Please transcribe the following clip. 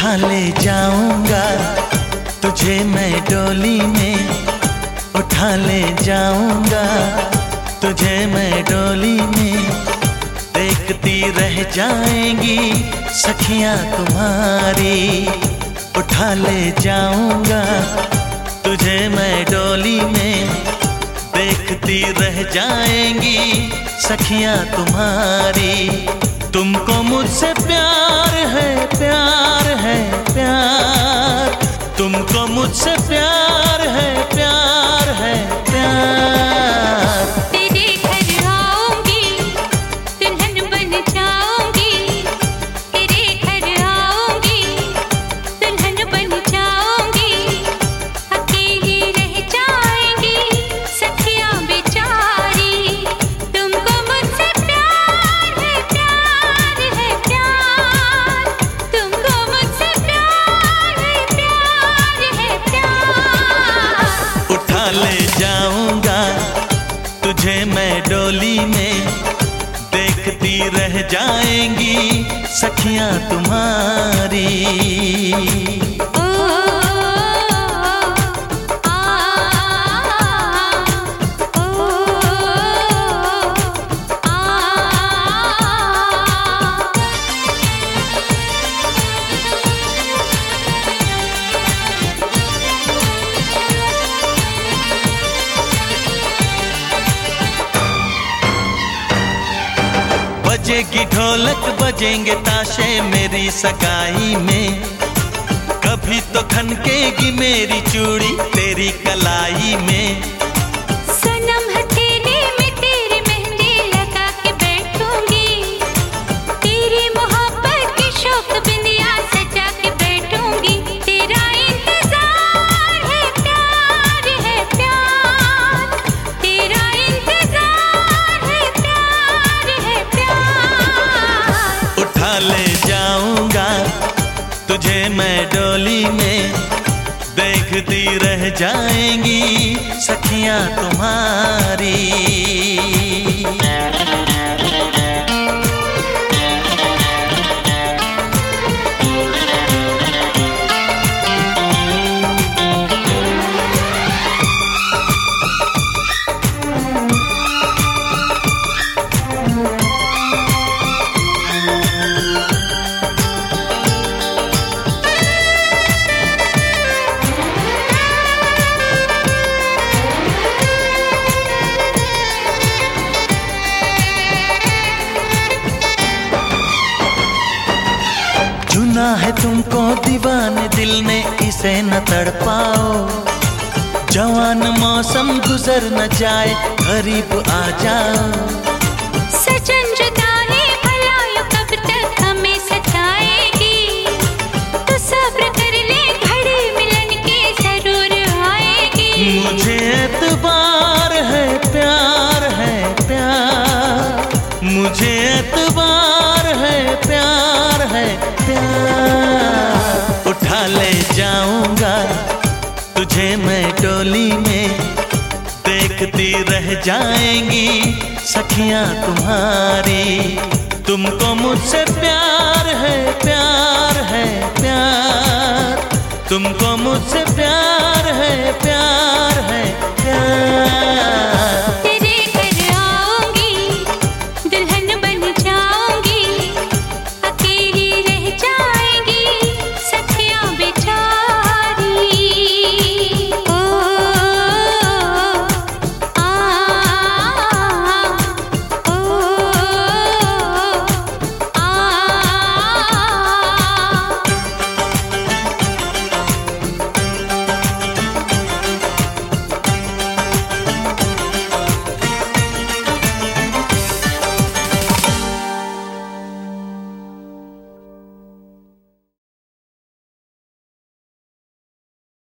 उठा ले जाऊंगा तुझे मैं डोली में, उठा ले जाऊंगा तुझे मैं डोली में। देखती रह जाएंगी सखियां तुम्हारी, उठा ले जाऊंगा तुझे मैं डोली में। देखती रह जाएंगी सखियां तुम्हारी। तुमको मुझसे प्यार है, प्यार है, प्यार। तुमको मुझसे प्यार है, प्यार है, प्यार। तेरे घर आऊंगी दुल्हन बन जाऊंगी, तेरे घर आऊंगी दुल्हन बन जाऊंगी। अकेली रह जाएंगी सखियां बेचारी। तुमको मुझसे प्यार है, प्यार है, प्यार। तुमको मुझसे प्यार है, प्यार है, प्यार। उठा ले जाऊंगा तुझे मैं डोली में। देखती रह जाएंगी सखियां तुम्हारी। ओ बजेगी ढोलक बजेंगे ताशे मेरी सगाई में। कभी तो खनकेगी मेरी चूड़ी तेरी कलाई में। सनम हथेली में तेरी मेहंदी लगा के बैठूंगी, तेरी मोहब्बत की शौक बिंदिया सजा के बैठूंगी। तेरा इंतजार है, प्यार है, प्यार। तेरा इंतजार है, प्यार है, प्यार। उठा ले जाऊंगा तुझे मैं डोली में। देखती रह जाएंगी सखियां तुम्हारी। चुना है तुमको दीवाने दिल ने, इसे न तड़पाओ। जवान मौसम गुजर न जाए करीब आ जाओ। सजन जुदाई भला यूं कब तक हमें सताएगी। तो सब्र कर ले घड़ी मिलन की जरूर आएगी। मुझे एतबार है, प्यार है, प्यार। मुझे एतबार है, प्यार है, प्यार। उठा ले जाऊंगा तुझे मैं डोली में। देखती रह जाएंगी सखियां तुम्हारी। तुमको मुझसे प्यार है, प्यार है, प्यार। तुमको मुझसे